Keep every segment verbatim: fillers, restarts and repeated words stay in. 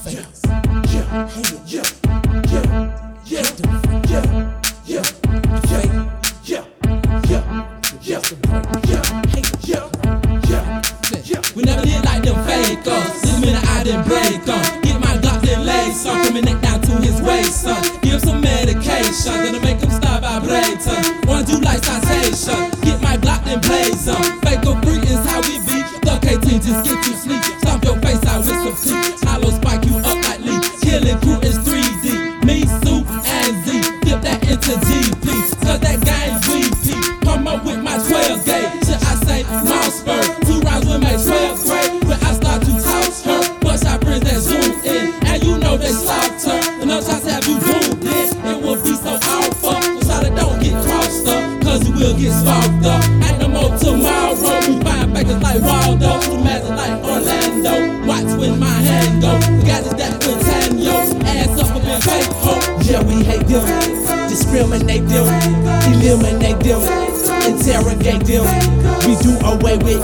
fakers. Yeah, hey, yeah, yeah, yeah, yeah, yeah, fake, yeah, yeah, yeah, yeah, hey, yeah, yeah, yeah. We never did like them fakers. This minute I didn't break on. Get my Glock then lay some, from his neck down to his waist, son. Give some medication, gonna make him stop vibrating. Wanna do like citation. Get my Glock then blaze on. Faker free is how we be. Duck eighteen, just get you sleep. Stomp your face out with some cleats. Hollow spike you up like Lee. Killing crew is three D. Me, Sue, and Z. Flip that into G P. Cause that game's V P. Come up with my twelve gauge. Should I say Mossberg? Two rounds with my twelve grade. When I start to toss her. Bust our friends that zoom in. And you know they soft her. Enough shots have you zoomed in. It will be so awful. So that don't get crossed up. Cause you will get sparked up. Ain't no more tomorrow. We find fakers like Waldo. The magic like Orlando. Watch when my hand go. The guys is that Quintanio. Ass up up in fake hope. Yeah, we hate them, discriminate them, eliminate them, interrogate them. We do away with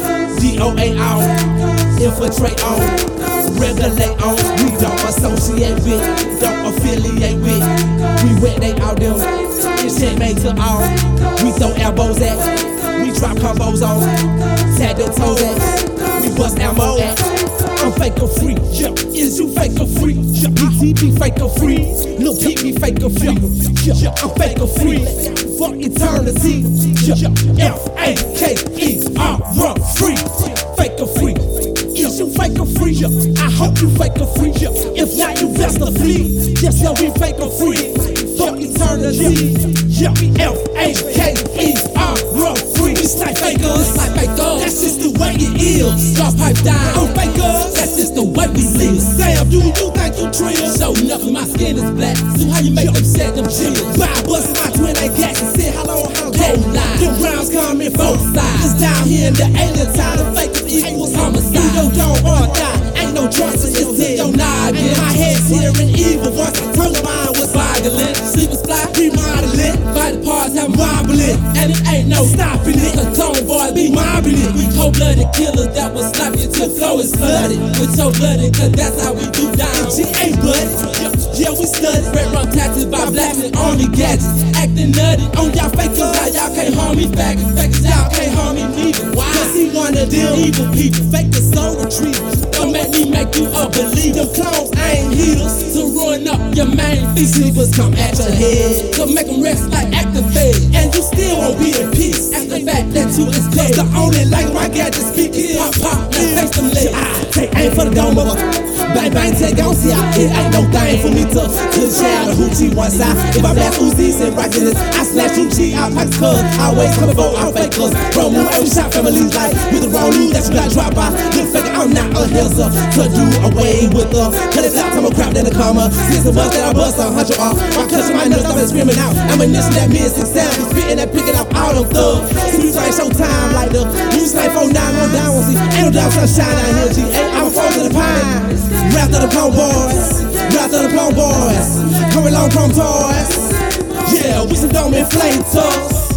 D O A on, infiltrate on, regulate on. We don't associate with, don't affiliate with. We wet they out them, it's checkmate to all. We throw elbows at, we drop combos on, tag them toes at, we bust ammo at. I'm faker free, yeah. Is you faker free? Yeah. B T B faker free. Lil Peep me faker free. Yeah. I'm faker free for eternity. Yeah. F A K E R free. Faker free. Is you faker free? Yeah. I hope you faker free. Yeah. If not, you best to flee. Yes, yeah, we faker free for eternity. Yeah. F A K E R free. We snipe fakers. That's just the way it is. Drop pipe down. I'm fakers. That's just the way we live. Sam, do you think you trill? So nothing, my skin is black. So how you make them set them chills? By bustin' my twin like gas and said how long, how Cold long. line. Them rounds coming Both both sides. Cause down here in the alien time, the fakers equals Homicide. You don't or die. Ain't no trust in your head. Your noggin. My head's hearing evil voice. I told them I was Boggling. Sleepers fly. remodeling, Fight parts have wobbling, and it ain't no stopping it. Cause tone boys be Mobbing it. We cold-blooded killers that will slap you till flow is flooded. With your blooded, cause that's how we do down. She ain't bud. Yeah, we studied. Red rum taxes by blacks and army gadgets. Acting nutty on y'all fakers. Now y'all can't harm me faggots. Fakers, y'all can't harm me neither. Why? Cause he one of them Evil people. fakers soul retrievers. Don't make me make you a believer. Them clones ain't heaters. To ruin up your main features. Sleepers come at your head. To make them rest like activate. And you still won't be in peace. That's the fact that you is Cause dead. the only language I got to speak is Pop, pop, now face them legs. I take aim for the dome of a bang, bang, take on, see, I, it ain't no thing for me to To the child of Hoochie one side. If I blast Uzis and righteousness, I slash Hoochie out like cuz. Always coming for our fake cuz. Bro, move every shot, families like with the wrong news that you got dropped by. Look fake, I'm not a hillser to do away with the cut it out, I'm a crap than a comma. Since the bus that I bust a hundred off, my cousin, my nuts, I've been screaming out. Ammunition that mid six sound, be spitting and picking up all them thugs. See, we trying showtime like the you snipe four nine, no down, won't see. Ain't no down sunshine out here, G. Hey, I'm frozen to the pine. Wrath of the Plum Boys, Wrath of the Plum Boys, coming along Plum Toys. Yeah, we some dumb inflators.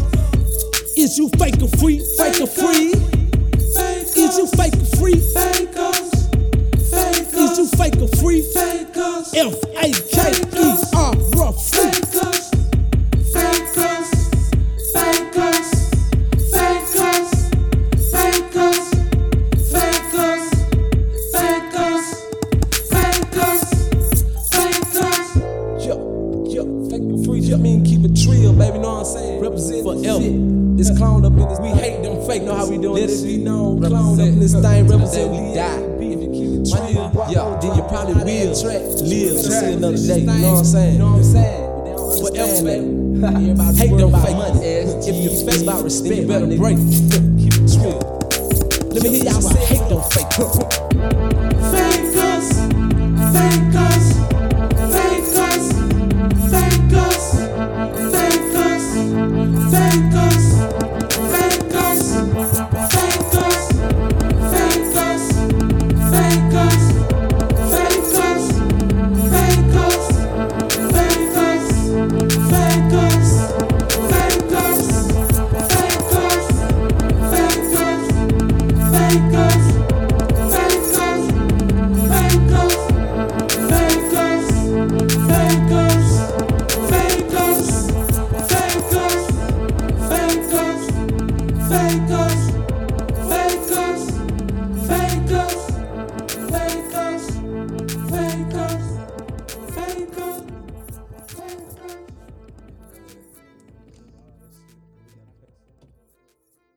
Is you faker free, faker free? Is you faker free? Is you faker free? F A K E R free. I mean, keep it trill, baby, know what I'm saying? Represent forever. It's clown up in this. We hate them fake, know how we doing. Let it be known. Clown up in this thing, represent. We die. If you keep it trill, yeah, then you probably will live to see another day. You know what I'm saying? You know what I'm saying? Forever, baby. Hate them fake money. If you fake about respect, you better break. Keep it trill. Let me hear y'all say, hate them fake. Fakers, fakers. Fakers, fakers, fakers, us.